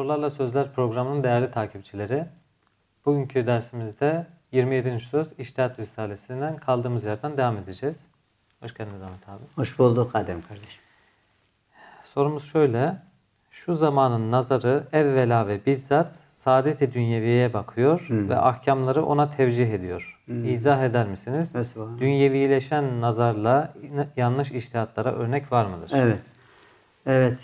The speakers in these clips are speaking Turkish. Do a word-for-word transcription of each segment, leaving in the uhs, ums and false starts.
Sorularla Sözler programının değerli takipçileri, bugünkü dersimizde yirmi yedinci söz İçtihat Risalesi'nden kaldığımız yerden devam edeceğiz. Hoş geldiniz Ahmet abi. Hoş bulduk Adem kardeşim. Sorumuz şöyle: şu zamanın nazarı evvela ve bizzat saadet-i dünyeviye bakıyor hmm. ve ahkamları ona tevcih ediyor. Hmm. İzah eder misiniz? Mesela. Dünyevileşen nazarla yanlış içtihatlara örnek var mıdır? Evet. Evet.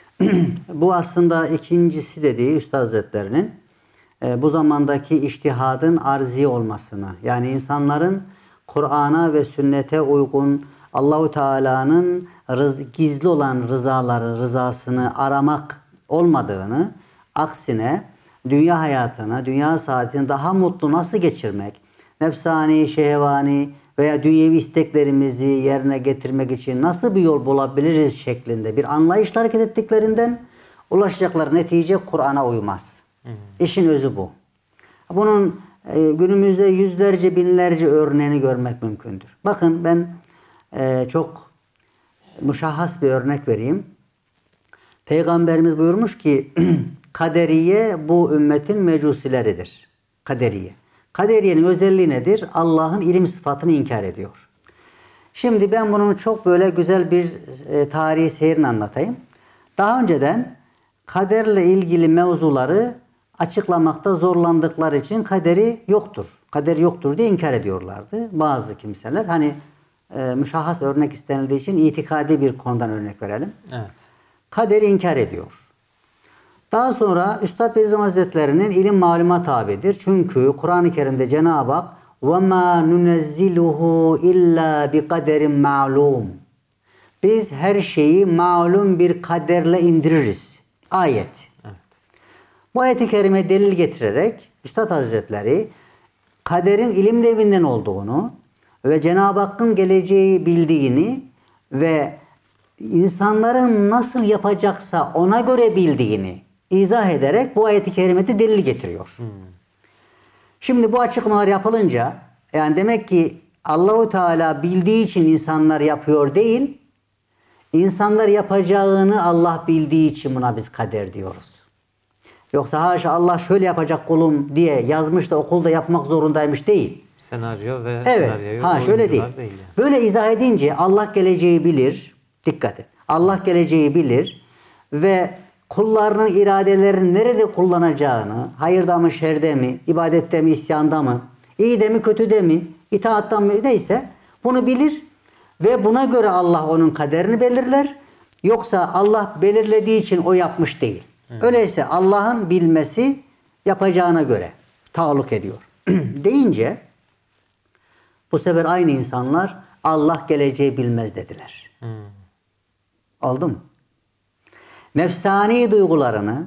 Bu aslında ikincisi dediği Üstad Hazretlerinin e, bu zamandaki içtihadın arzi olmasını, yani insanların Kur'an'a ve sünnete uygun Allahu Teala'nın gizli olan rızaları, rızasını aramak olmadığını, aksine dünya hayatını, dünya saatini daha mutlu nasıl geçirmek, nefsani, şehvani veya dünyevi isteklerimizi yerine getirmek için nasıl bir yol bulabiliriz şeklinde bir anlayışla hareket ettiklerinden ulaşacakları netice Kur'an'a uymaz. Hı hı. İşin özü bu. Bunun e, günümüzde yüzlerce, binlerce örneğini görmek mümkündür. Bakın ben e, çok müşahhas bir örnek vereyim. Peygamberimiz buyurmuş ki kaderiye bu ümmetin mecusileridir. Kaderiye. Kaderiyenin özelliği nedir? Allah'ın ilim sıfatını inkar ediyor. Şimdi ben bunun çok böyle güzel bir e, tarihi seyrini anlatayım. Daha önceden kaderle ilgili mevzuları açıklamakta zorlandıkları için kaderi yoktur. Kader yoktur diye inkar ediyorlardı bazı kimseler. Hani e, müşahhas örnek istenildiği için itikadi bir konudan örnek verelim. Evet. Kaderi inkar ediyor. Daha sonra Üstad Bediüzzaman Hazretleri'nin ilim maluma tabidir. Çünkü Kur'an-ı Kerim'de Cenab-ı Hak وَمَا نُنَزِّلُهُ اِلَّا بِقَدَرٍ مَعْلُومٍ Biz her şeyi malum bir kaderle indiririz. Ayet. Evet. Bu ayet-i kerime delil getirerek Üstad Hazretleri kaderin ilim devinden olduğunu ve Cenab-ı Hakk'ın geleceği bildiğini ve insanların nasıl yapacaksa ona göre bildiğini izah ederek bu ayet-i kerimede delil getiriyor. Hmm. Şimdi bu açıklamalar yapılınca yani demek ki Allahu Teala bildiği için insanlar yapıyor değil, insanlar yapacağını Allah bildiği için buna biz kader diyoruz. Yoksa haşa Allah şöyle yapacak kulum diye yazmış da okulda yapmak zorundaymış değil. Senaryo ve evet. senaryoyu ha şöyle değil. değil yani. Böyle izah edince Allah geleceği bilir. Dikkat et. Allah geleceği bilir ve kullarının iradelerini nerede kullanacağını, hayırda mı, şerde mi, ibadette mi, isyanda mı, iyi de mi, kötü de mi, itaatta mı, neyse bunu bilir ve buna göre Allah onun kaderini belirler. Yoksa Allah belirlediği için o yapmış değil. Hı. Öyleyse Allah'ın bilmesi yapacağına göre taalluk ediyor. Deyince bu sefer aynı insanlar Allah geleceği bilmez dediler. Hı. Oldu mu? Nefsani duygularını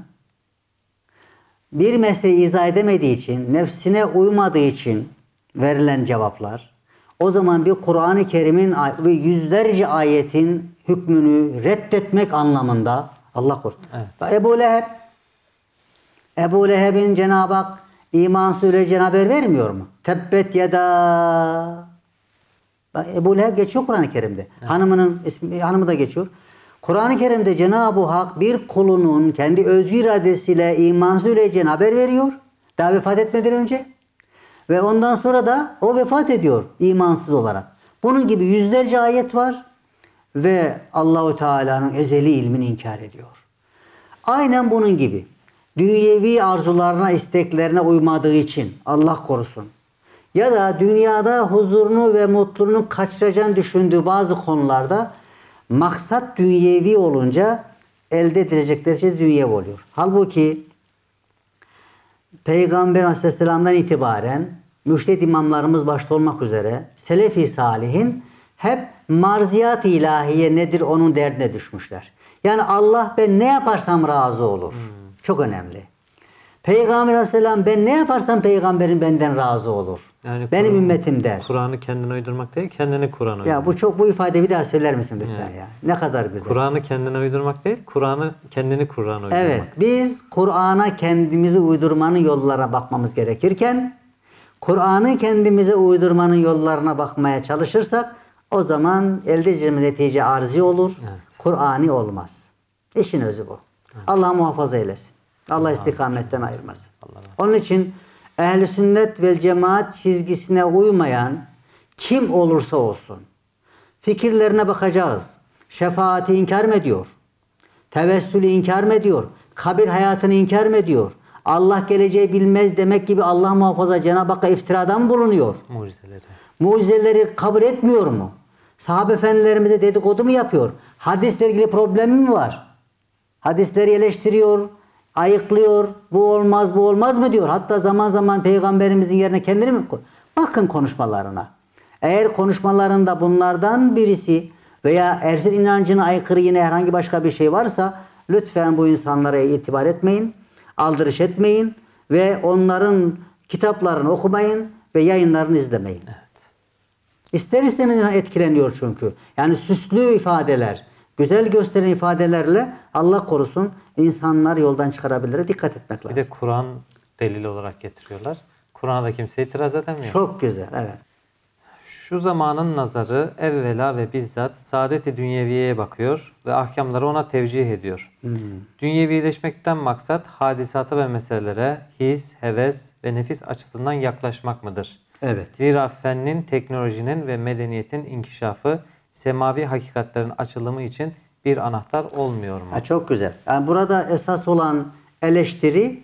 bir meseleyi izah edemediği için, nefsine uymadığı için verilen cevaplar, o zaman bir Kur'an-ı Kerim'in ve yüzlerce ayetin hükmünü reddetmek anlamında Allah korusun. Evet. Ebu Leheb, Ebu Leheb'in Cenab-ı Hak imansız öleceğine haber vermiyor mu? Tebbet yeda. Ebu Leheb geçiyor Kur'an-ı Kerim'de. Evet. Hanımının ismi, hanımı da geçiyor. Kur'an-ı Kerim'de Cenab-ı Hak bir kulunun kendi özgür iradesiyle imansız öleceğine haber veriyor. Daha vefat etmeden önce. Ve ondan sonra da o vefat ediyor imansız olarak. Bunun gibi yüzlerce ayet var. Ve Allahu Teala'nın ezeli ilmini inkar ediyor. Aynen bunun gibi. Dünyevi arzularına, isteklerine uymadığı için Allah korusun. Ya da dünyada huzurunu ve mutluluğunu kaçıracağını düşündüğü bazı konularda maksat dünyevi olunca elde edilecekleri şey dünyevi oluyor. Halbuki Peygamber Aleyhisselam'dan itibaren mürşid imamlarımız başta olmak üzere Selefi Salihin hep marziyat-ı ilahiye nedir onun derdine düşmüşler. Yani Allah ben ne yaparsam razı olur. Hmm. Çok önemli. Peygamber Aleyhisselam ben ne yaparsam peygamberin benden razı olur. Yani benim ümmetim der. Kur'an'ı kendine uydurmak değil, kendini Kur'an'a uydurmak. Ya bu çok bu ifadeyi bir daha söyler misin lütfen evet. ya? Ne kadar güzel. Kur'an'ı kendine uydurmak değil, Kur'an'ı kendini Kur'an'a uydurmak. Evet, biz Kur'an'a kendimizi uydurmanın yollarına bakmamız gerekirken Kur'an'ı kendimize uydurmanın yollarına bakmaya çalışırsak o zaman elde edeceğimiz netice arzi olur. Evet. Kur'ani olmaz. İşin özü bu. Evet. Allah muhafaza eylesin. Allah istikametten ayırmasın. Onun için ehl-i sünnet vel cemaat çizgisine uymayan kim olursa olsun fikirlerine bakacağız. Şefaati inkar mı ediyor? Tevessülü inkar mı ediyor? Kabir hayatını inkar mı ediyor? Allah geleceği bilmez demek gibi Allah muhafaza Cenab-ı Hakk'a iftirada mı bulunuyor? Mucizeleri. Mucizeleri kabul etmiyor mu? Sahabe efendilerimize dedikodu mu yapıyor? Hadisle ilgili problemi mi var? Hadisleri eleştiriyor, ayıklıyor. Bu olmaz, bu olmaz mı diyor. Hatta zaman zaman peygamberimizin yerine kendini mi koy? Bakın konuşmalarına. Eğer konuşmalarında bunlardan birisi veya erzil inancına aykırı yine herhangi başka bir şey varsa lütfen bu insanlara itibar etmeyin, aldırış etmeyin ve onların kitaplarını okumayın ve yayınlarını izlemeyin. Evet. İster istemez etkileniyor çünkü. Yani süslü ifadeler, güzel gösteren ifadelerle Allah korusun insanlar yoldan çıkarabilir. Dikkat etmek lazım. Bir de Kur'an delil olarak getiriyorlar. Kur'an'a da kimse itiraz edemiyor. Çok güzel, evet. Şu zamanın nazarı evvela ve bizzat saadet-i dünyeviyeye bakıyor ve ahkamları ona tevcih ediyor. Hmm. Dünyevileşmekten maksat hadisata ve meselelere his, heves ve nefis açısından yaklaşmak mıdır? Evet. Zira fennin, teknolojinin ve medeniyetin inkişafı semavi hakikatlerin açılımı için bir anahtar olmuyor mu? Ha, çok güzel. Yani burada esas olan eleştiri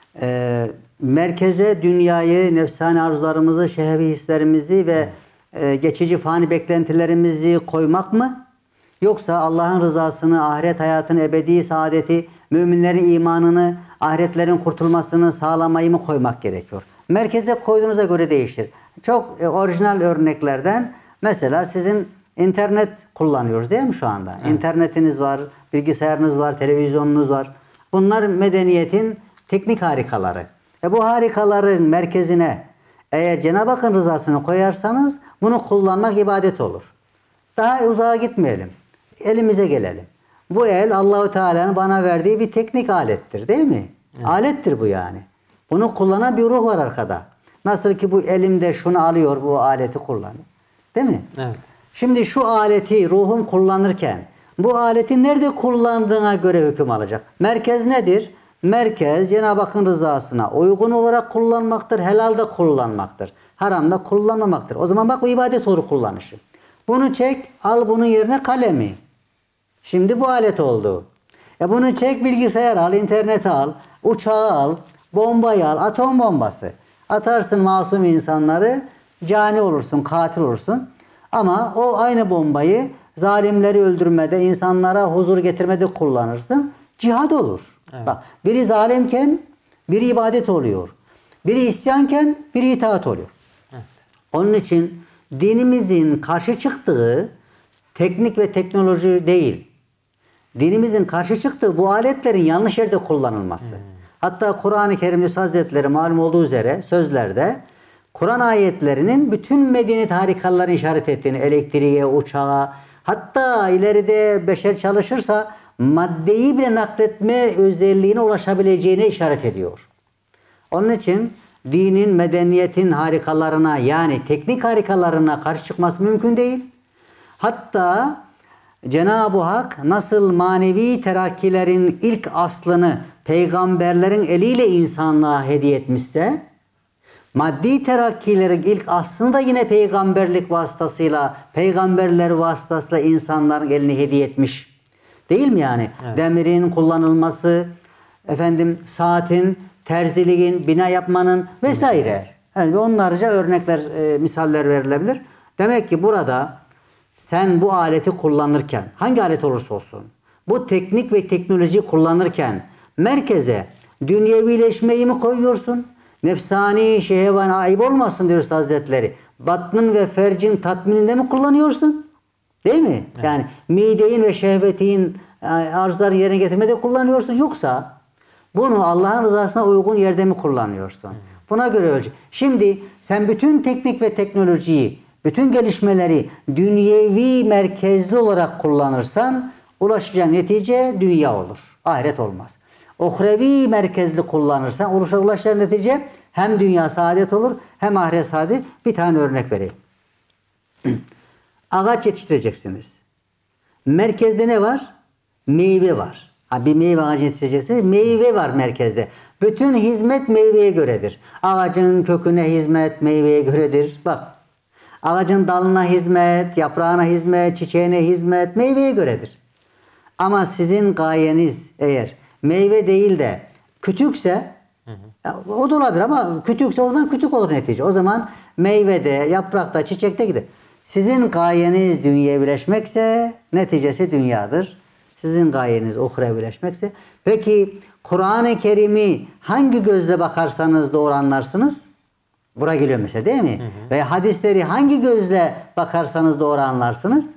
e, merkeze dünyayı, nefsani arzularımızı, şehvi hislerimizi ve e, geçici fani beklentilerimizi koymak mı? Yoksa Allah'ın rızasını, ahiret hayatını, ebedi saadeti, müminlerin imanını, ahiretlerin kurtulmasını sağlamayı mı koymak gerekiyor? Merkeze koyduğunuza göre değişir. Çok e, orijinal örneklerden mesela sizin internet kullanıyoruz değil mi şu anda? Evet. İnternetiniz var, bilgisayarınız var, televizyonunuz var. Bunlar medeniyetin teknik harikaları. E bu harikaların merkezine eğer Cenab-ı Hakk'ın rızasını koyarsanız bunu kullanmak ibadet olur. Daha uzağa gitmeyelim. Elimize gelelim. Bu el Allahu Teala'nın bana verdiği bir teknik alettir değil mi? Evet. Alettir bu yani. Bunu kullanan bir ruh var arkada. Nasıl ki bu elimde şunu alıyor, bu aleti kullanıyor. Değil mi? Evet. Şimdi şu aleti ruhum kullanırken bu aleti nerede kullandığına göre hüküm alacak. Merkez nedir? Merkez Cenab-ı Hakk'ın rızasına uygun olarak kullanmaktır. Helalde kullanmaktır. Haramda kullanmamaktır. O zaman bak o ibadet olur kullanışı. Bunu çek, al bunun yerine kalemi. Şimdi bu alet oldu. E bunu çek, bilgisayar al, interneti al, uçağı al, bombayı al, atom bombası. Atarsın masum insanları, cani olursun, katil olursun. Ama o aynı bombayı zalimleri öldürmede, insanlara huzur getirmede kullanırsın. Cihad olur. Evet. Bak, biri zalimken biri ibadet oluyor. Biri isyanken biri itaat oluyor. Evet. Onun için dinimizin karşı çıktığı teknik ve teknoloji değil. Dinimizin karşı çıktığı bu aletlerin yanlış yerde kullanılması. Hmm. Hatta Kur'an-ı Kerim'de Hazretleri malum olduğu üzere sözlerde Kur'an ayetlerinin bütün medeniyet harikalarını işaret ettiğini, elektriğe, uçağa, hatta ileride beşer çalışırsa maddeyi bile nakletme özelliğine ulaşabileceğine işaret ediyor. Onun için dinin, medeniyetin harikalarına yani teknik harikalarına karşı çıkması mümkün değil. Hatta Cenab-ı Hak nasıl manevi terakkilerin ilk aslını peygamberlerin eliyle insanlığa hediye etmişse, maddi terakkilerin ilk aslını da yine peygamberlik vasıtasıyla, peygamberler vasıtasıyla insanların eline hediye etmiş. Değil mi yani? Evet. Demirin kullanılması, efendim saatin, terziliğin, bina yapmanın vesaire. Yani onlarca örnekler, e, misaller verilebilir. Demek ki burada sen bu aleti kullanırken, hangi alet olursa olsun, bu teknik ve teknoloji kullanırken merkeze dünyevileşmeyi mi koyuyorsun? Nefsani, şehvan ayıp olmasın diyor Hazretleri. Batnın ve fercin tatmininde mi kullanıyorsun? Değil mi? Evet. Yani mideyin ve şehvetin arzuları yerine getirmede kullanıyorsun. Yoksa bunu Allah'ın rızasına uygun yerde mi kullanıyorsun? Evet. Buna göre ölçü. Şimdi sen bütün teknik ve teknolojiyi, bütün gelişmeleri dünyevi merkezli olarak kullanırsan ulaşacağın netice dünya olur. Ahiret olmaz. Uhrevi merkezli kullanırsan ulaşacağın netice hem dünya saadet olur hem ahiret saadet. Bir tane örnek vereyim. Ağaç yetiştireceksiniz. Merkezde ne var? Meyve var. Ha, bir meyve ağacı yetişecekse meyve var merkezde. Bütün hizmet meyveye göredir. Ağacın köküne hizmet meyveye göredir. Bak. Ağacın dalına hizmet, yaprağına hizmet, çiçeğine hizmet meyveye göredir. Ama sizin gayeniz eğer meyve değil de kütükse, hı hı. Ya, o da olabilir ama kütükse o zaman kütük olur netice. O zaman meyvede, yaprakta, çiçekte gider. Sizin gayeniz dünyaya birleşmekse neticesi dünyadır. Sizin gayeniz uhreya birleşmekse. Peki Kur'an-ı Kerim'i hangi gözle bakarsanız doğru anlarsınız? Buraya geliyor mesela değil mi? Hı hı. Ve hadisleri hangi gözle bakarsanız doğru anlarsınız?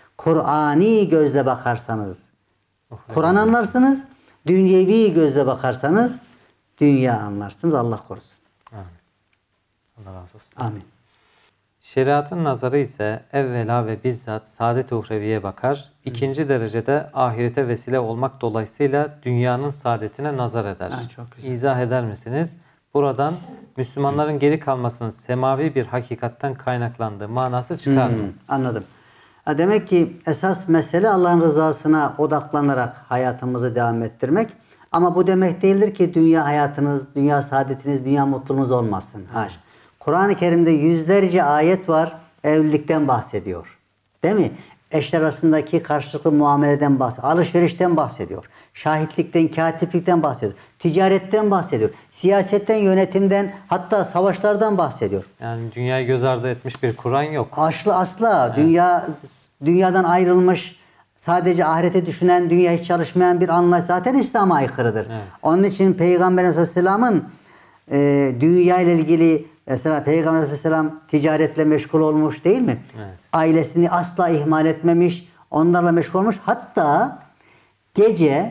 Kur'ani gözle bakarsanız Kur'an anlarsınız. Dünyevi gözle bakarsanız dünya anlarsınız. Allah korusun. Amin. Allah razı olsun. Amin. Şeriatın nazarı ise evvela ve bizzat saadet-i uhreviye bakar. İkinci Hı. derecede ahirete vesile olmak dolayısıyla dünyanın saadetine nazar eder. Ha, çok güzel. İzah eder misiniz? Buradan Müslümanların geri kalmasının semavi bir hakikatten kaynaklandığı manası çıkar mı? Hmm, anladım. Demek ki esas mesele Allah'ın rızasına odaklanarak hayatımızı devam ettirmek. Ama bu demek değildir ki dünya hayatınız, dünya saadetiniz, dünya mutluluğunuz olmasın. Hayır. Kur'an-ı Kerim'de yüzlerce ayet var, evlilikten bahsediyor. Değil mi? Eşler arasındaki karşılıklı muameleden bahsediyor. Alışverişten bahsediyor. Şahitlikten, katiplikten bahsediyor. Ticaretten bahsediyor. Siyasetten, yönetimden, hatta savaşlardan bahsediyor. Yani dünyayı göz ardı etmiş bir Kur'an yok. Aslı asla. Evet. Dünya dünyadan ayrılmış, sadece ahirete düşünen, dünya hiç çalışmayan bir anlayış zaten İslam'a aykırıdır. Evet. Onun için Peygamber Aleyhisselam'ın e, dünya ile ilgili mesela Peygamber Aleyhisselam ticaretle meşgul olmuş değil mi? Evet. Ailesini asla ihmal etmemiş, onlarla meşgul olmuş. Hatta gece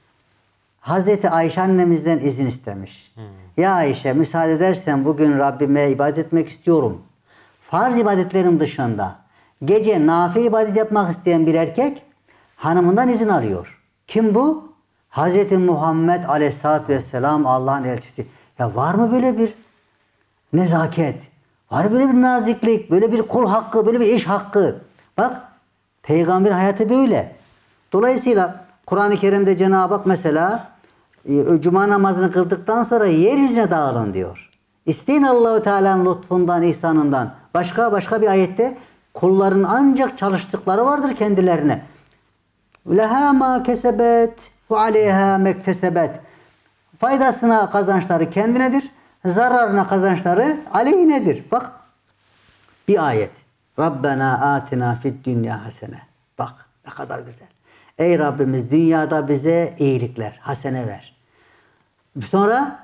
Hazreti Ayşe annemizden izin istemiş. Hmm. Ya Ayşe müsaade edersen bugün Rabbime ibadet etmek istiyorum. Farz ibadetlerin dışında gece nafile ibadet yapmak isteyen bir erkek hanımından izin arıyor. Kim bu? Hazreti Muhammed Aleyhisselatü Vesselam Allah'ın elçisi. Ya var mı böyle bir nezaket? Var böyle bir naziklik, böyle bir kul hakkı, böyle bir iş hakkı? Bak peygamber hayatı böyle. Dolayısıyla Kur'an-ı Kerim'de Cenab-ı Hak mesela Cuma namazını kıldıktan sonra yeryüzüne dağılın diyor. İsteyin Allah-u Teala'nın lütfundan, ihsanından. Başka başka bir ayette kulların ancak çalıştıkları vardır kendilerine. Leha ma kesebet ve aleyha mektesebet. Faydasına kazançları kendinedir. Zararına kazançları aleyhinedir. Bak bir ayet. Rabbena atina fid dünya hasene. Bak ne kadar güzel. Ey Rabbimiz dünyada bize iyilikler, hasene ver. Sonra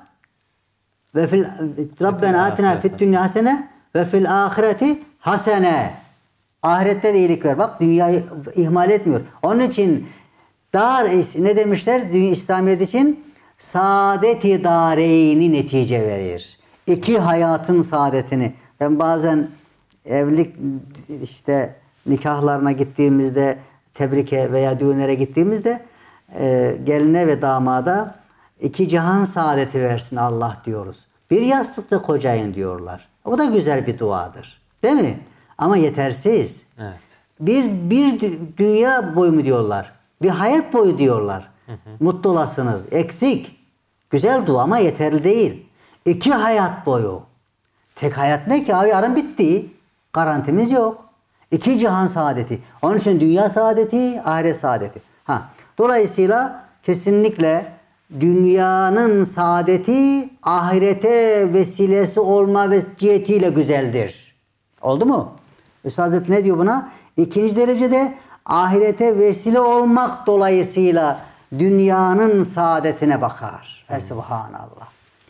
ve fil Rabbena atina fid dünya hasene ve fil ahireti hasene. Ahirette de iyilik ver. Bak dünyayı ihmal etmiyor. Onun için dar ne demişler? Dünya İslamiyet için saadet-i dareyni netice verir. İki hayatın saadetini. Ben bazen evlilik işte nikahlarına gittiğimizde, tebrike veya düğünlere gittiğimizde e, geline ve damada iki cihan saadeti versin Allah diyoruz. Bir yastıkta kocayın diyorlar. O da güzel bir duadır. Değil mi? Ama yetersiz. Evet. Bir, bir dünya boyu mu diyorlar? Bir hayat boyu diyorlar. Hı hı. Mutlu olasınız. Eksik. Güzel dua ama yeterli değil. İki hayat boyu. Tek hayat ne ki? Abi yarın bitti. Garantimiz yok. İki cihan saadeti. Onun için dünya saadeti, ahiret saadeti. Ha. Dolayısıyla kesinlikle dünyanın saadeti ahirete vesilesi olma ve cihetiyle güzeldir. Oldu mu? Üstad Hazretleri ne diyor buna? İkinci derecede ahirete vesile olmak dolayısıyla dünyanın saadetine bakar. Hmm. Subhanallah.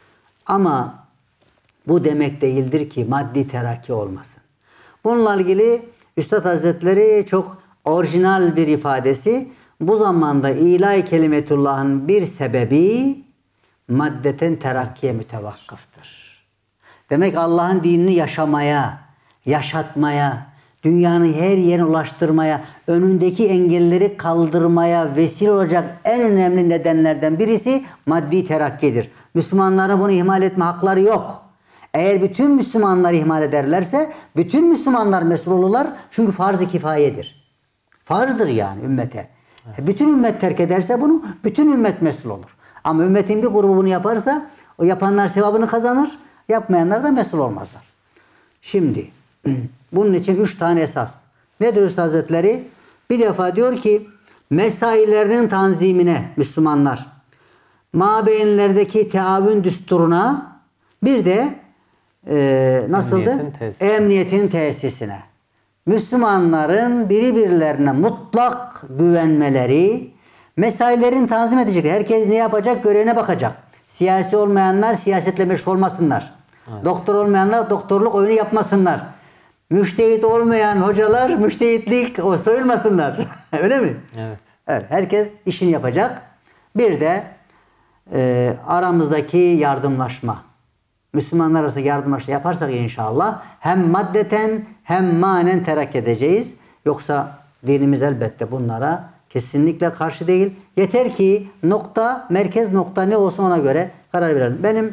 Ama bu demek değildir ki maddi terakki olmasın. Bununla ilgili Üstad Hazretleri çok orijinal bir ifadesi. Bu zamanda ilahi kelimetullah'ın bir sebebi maddeten terakkiye mütevakkıftır. Demek Allah'ın dinini yaşamaya, yaşatmaya, dünyanın her yerine ulaştırmaya, önündeki engelleri kaldırmaya vesile olacak en önemli nedenlerden birisi maddi terakkidir. Müslümanlara bunu ihmal etme hakları yok. Eğer bütün Müslümanlar ihmal ederlerse bütün Müslümanlar mesul olurlar. Çünkü farz-ı kifayedir. Farzdır yani ümmete. Evet. Bütün ümmet terk ederse bunu bütün ümmet mesul olur. Ama ümmetin bir grubu bunu yaparsa o yapanlar sevabını kazanır, yapmayanlar da mesul olmazlar. Şimdi bunun için üç tane esas. Nedir Üstad Hazretleri? Bir defa diyor ki mesailerinin tanzimine Müslümanlar, mabeyinlerdeki teavün düsturuna, bir de e, nasıldı? Emniyetin tesisine. Emniyetin tesisine. Müslümanların birbirlerine mutlak güvenmeleri, mesailerin tanzim edecek. Herkes ne yapacak? Görevine bakacak. Siyasi olmayanlar siyasetle meşgul olmasınlar. Evet. Doktor olmayanlar doktorluk oyunu yapmasınlar. Müştehit olmayan hocalar müştehitlik o soyulmasınlar. Öyle mi? Evet. Evet. Herkes işini yapacak. Bir de e, aramızdaki yardımlaşma. Müslümanlar arası yardımlaşma yaparsak inşallah hem maddeten hem manen terakki edeceğiz. Yoksa dinimiz elbette bunlara kesinlikle karşı değil. Yeter ki nokta, merkez nokta ne olsun ona göre karar verelim. Benim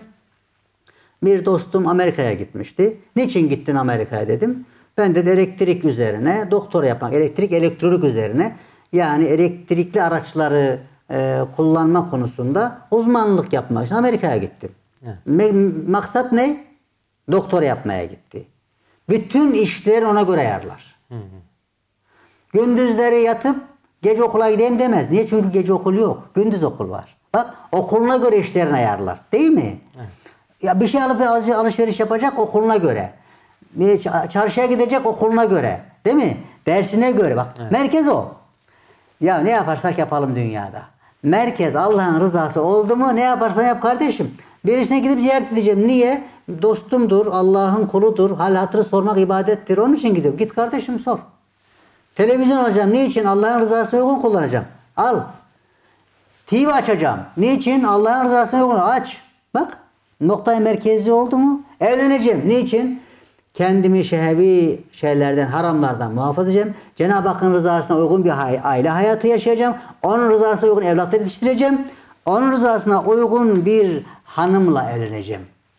bir dostum Amerika'ya gitmişti. Niçin gittin Amerika'ya dedim. Ben de elektrik üzerine doktora yapmak, elektrik elektronik üzerine yani elektrikli araçları e, kullanma konusunda uzmanlık yapmak için Amerika'ya gittim. Evet. Maksat ne? Doktora yapmaya gitti. Bütün işleri ona göre ayarlar. Hı hı. Gündüzleri yatıp gece okula gideyim demez. Niye? Çünkü gece okul yok. Gündüz okul var. Bak okuluna göre işlerini ayarlar. Değil mi? Evet. Ya bir şey alıp alışveriş yapacak okuluna göre. Bir çarşıya gidecek okuluna göre. Değil mi? Dersine göre. Bak evet. Merkez o. Ya ne yaparsak yapalım dünyada. Merkez Allah'ın rızası oldu mu ne yaparsan yap kardeşim. Birisine gidip ziyaret edeceğim. Niye? Dostumdur, Allah'ın kuludur. Hal hatırı sormak ibadettir. Onun için gidiyorum. Git kardeşim sor. Televizyon alacağım. Niçin? Allah'ın rızasına uygun kullanacağım. Al. T V açacağım. Niçin? Allah'ın rızasına uygun. Aç. Bak. Noktayı merkezi oldu mu? Evleneceğim. Niçin? Kendimi şehvi şeylerden, haramlardan muhafaza edeceğim. Cenab-ı Hakk'ın rızasına uygun bir aile hayatı yaşayacağım. Onun rızasına uygun evlatlar yetiştireceğim. Onun rızasına uygun bir hanımla evleneceğim.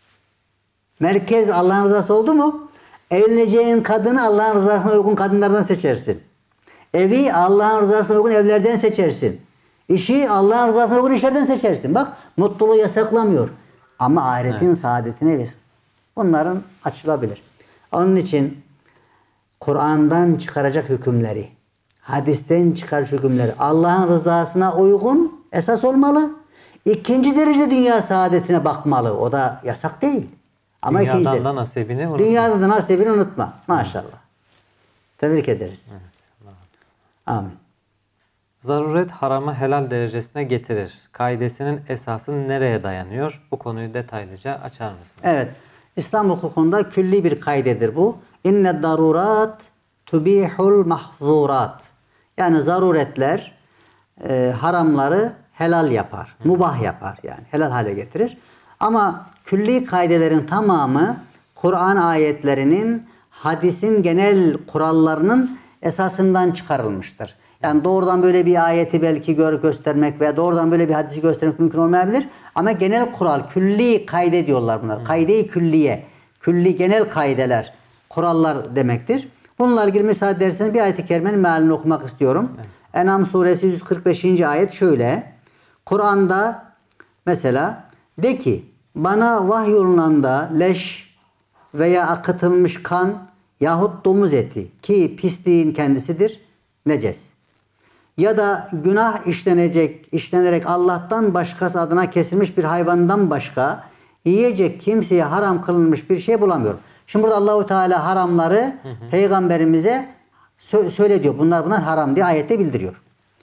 Merkez Allah'ın rızası oldu mu? Evleneceğin kadını Allah'ın rızasına uygun kadınlardan seçersin. Evi Allah'ın rızasına uygun evlerden seçersin. İşi Allah'ın rızasına uygun işlerden seçersin. Bak mutluluğu yasaklamıyor. Ama ahiretin evet. saadetine verir. Bunların açılabilir. Onun için Kur'an'dan çıkaracak hükümleri, hadisten çıkaracak hükümleri Allah'ın rızasına uygun esas olmalı. İkinci derece dünya saadetine bakmalı. O da yasak değil. Ama Dünyadan ikinci da nasibini unutma. Dünyadan da nasibini unutma. Maşallah. Evet. Tebrik ederiz. Evet. Amin. Zaruret haramı helal derecesine getirir. Kaidesinin esası nereye dayanıyor? Bu konuyu detaylıca açar mısınız? Evet. İslam hukukunda külli bir kaidedir bu. İnne darurat tubihul mahzurat. Yani zaruretler e, haramları helal yapar. Hı. Mubah yapar yani. Helal hale getirir. Ama külli kaidelerin tamamı Kur'an ayetlerinin, hadisin genel kurallarının esasından çıkarılmıştır. Yani doğrudan böyle bir ayeti belki gör göstermek veya doğrudan böyle bir hadisi göstermek mümkün olmayabilir. Ama genel kural, külli kaide diyorlar bunlar. Hmm. Kaide-i külliye, külli genel kaideler, kurallar demektir. Bununla ilgili müsaade ederseniz bir ayet-i kerimenin mealini okumak istiyorum. Evet. En'am suresi yüz kırk beşinci ayet şöyle. Kur'an'da mesela de ki bana vahyolunanda leş veya akıtılmış kan yahut domuz eti ki pisliğin kendisidir neces. Ya da günah işlenecek, işlenerek Allah'tan başkası adına kesilmiş bir hayvandan başka yiyecek kimseye haram kılınmış bir şey bulamıyorum. Şimdi burada Allahu Teala haramları hı hı. peygamberimize sö söyle diyor. Bunlar bunlar haram diye ayette bildiriyor.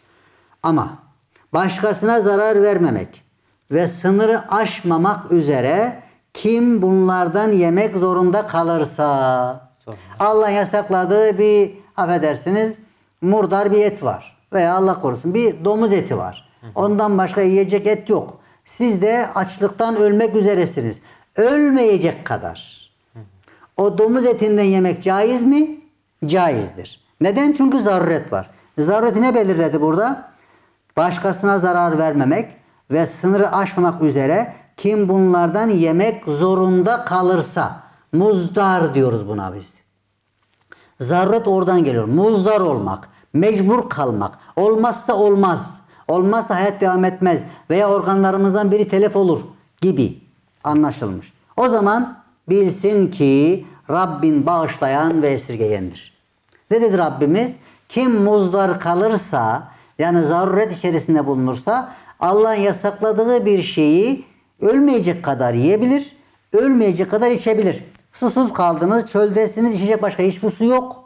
Ama başkasına zarar vermemek ve sınırı aşmamak üzere kim bunlardan yemek zorunda kalırsa Sonra. Allah yasakladığı bir affedersiniz murdar bir et var. Veya Allah korusun bir domuz eti var. Hı hı. Ondan başka yiyecek et yok. Siz de açlıktan ölmek üzeresiniz. Ölmeyecek kadar. Hı hı. O domuz etinden yemek caiz mi? Caizdir. Neden? Çünkü zaruret var. Zarureti ne belirledi burada? Başkasına zarar vermemek ve sınırı aşmamak üzere kim bunlardan yemek zorunda kalırsa muzdar diyoruz buna biz. Zaruret oradan geliyor. Muzdar olmak. Mecbur kalmak. Olmazsa olmaz. Olmazsa hayat devam etmez. Veya organlarımızdan biri telef olur gibi anlaşılmış. O zaman bilsin ki Rabbin bağışlayan ve esirgeyendir. Ne dedi Rabbimiz? Kim muzdar kalırsa, yani zaruret içerisinde bulunursa, Allah'ın yasakladığı bir şeyi ölmeyecek kadar yiyebilir, ölmeyecek kadar içebilir. Susuz kaldınız, çöldesiniz, içecek başka hiçbir su yok.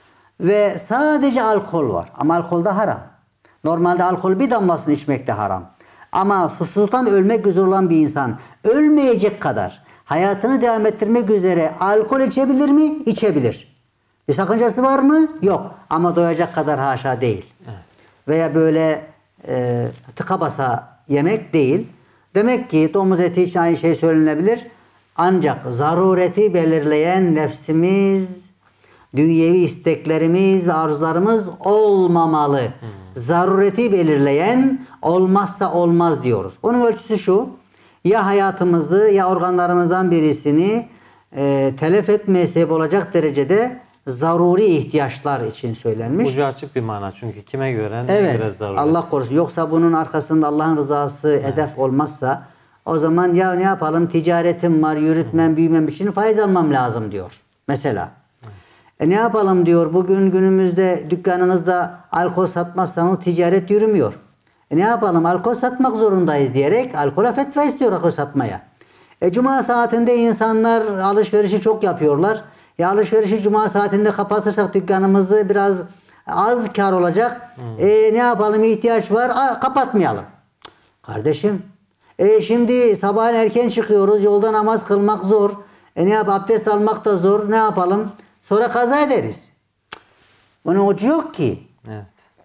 Ve sadece alkol var. Ama alkol de haram. Normalde alkol bir damlasını içmek de haram. Ama susuzluktan ölmek üzere olan bir insan ölmeyecek kadar hayatını devam ettirmek üzere alkol içebilir mi? İçebilir. Bir sakıncası var mı? Yok. Ama doyacak kadar haşa değil. Evet. Veya böyle e, tıka basa yemek değil. Demek ki domuz eti için aynı şey söylenebilir. Ancak zarureti belirleyen nefsimiz, dünyevi isteklerimiz ve arzularımız olmamalı. Hmm. Zarureti belirleyen olmazsa olmaz diyoruz. Onun ölçüsü şu: ya hayatımızı ya organlarımızdan birisini e, telef etmeye sebep olacak derecede zaruri ihtiyaçlar için söylenmiş. Ucu açık bir mana çünkü kime göre ne evet, göre zaruret. Allah korusun. Yoksa bunun arkasında Allah'ın rızası evet. hedef olmazsa o zaman ya ne yapalım, ticaretim var, yürütmem, büyümem için faiz almam lazım diyor. Mesela. Evet. E ne yapalım diyor, bugün günümüzde dükkanınızda alkol satmazsanız ticaret yürümüyor. E ne yapalım, alkol satmak zorundayız diyerek alkole fetva istiyor alkol satmaya. E cuma saatinde insanlar alışverişi çok yapıyorlar. Ya alışverişi cuma saatinde kapatırsak dükkanımızı biraz az kar olacak. Hmm. E ne yapalım, ihtiyaç var, Aa, kapatmayalım. Kardeşim, e şimdi sabahın erken çıkıyoruz, yolda namaz kılmak zor. E ne yap, abdest almak da zor, ne yapalım? Sonra kaza ederiz. Bunun ucu yok ki. Evet.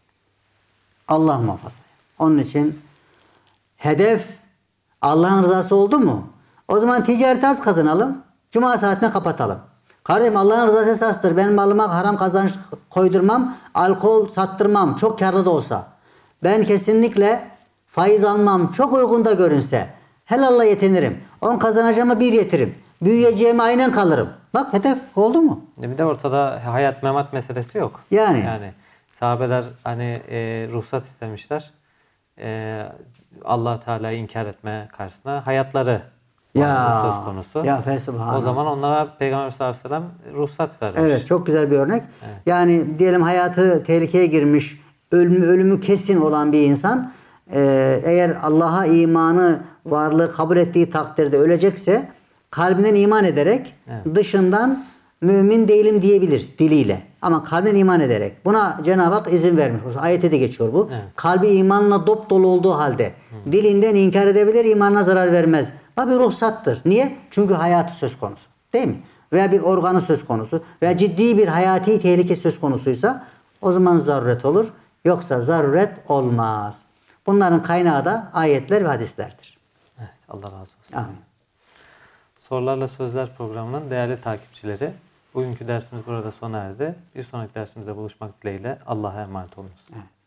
Allah muhafaza. Onun için hedef Allah'ın rızası oldu mu? O zaman ticareti az kazanalım. Cuma saatine kapatalım. Kardeşim, Allah'ın rızası esastır. Ben malıma haram kazanç koydurmam. Alkol sattırmam. Çok karlı da olsa. Ben kesinlikle faiz almam. Çok uygun da görünse. Helalla yetinirim. On kazanacağıma bir yetirim. Büyüyeceğime aynen kalırım. Bak hedef oldu mu? Bir de ortada hayat memat meselesi yok. Yani. Yani sahabeler hani e, ruhsat istemişler. E, Allah Teala'yı inkar etme karşısına hayatları ya, söz konusu. Ya fesubhanallah. O zaman onlara Peygamber sallallahu aleyhi ve sellem ruhsat vermiş. Evet, çok güzel bir örnek. Evet. Yani diyelim hayatı tehlikeye girmiş, ölümü, ölümü kesin olan bir insan e, eğer Allah'a imanı, varlığı kabul ettiği takdirde ölecekse kalbinden iman ederek evet. dışından mümin değilim diyebilir diliyle. Ama kalbinden iman ederek. Buna Cenab-ı Hak izin vermiş. Ayette de geçiyor bu. Evet. Kalbi imanla dop dolu olduğu halde Hı. dilinden inkar edebilir, imanına zarar vermez. Bu bir ruhsattır. Niye? Çünkü hayatı söz konusu. Değil mi? Veya bir organı söz konusu. Veya ciddi bir hayati tehlike söz konusuysa o zaman zaruret olur. Yoksa zaruret olmaz. Bunların kaynağı da ayetler ve hadislerdir. Evet. Allah razı olsun. Amin. Sorularla Sözler programının değerli takipçileri, bugünkü dersimiz burada sona erdi. Bir sonraki dersimizde buluşmak dileğiyle Allah'a emanet olunuz. Evet.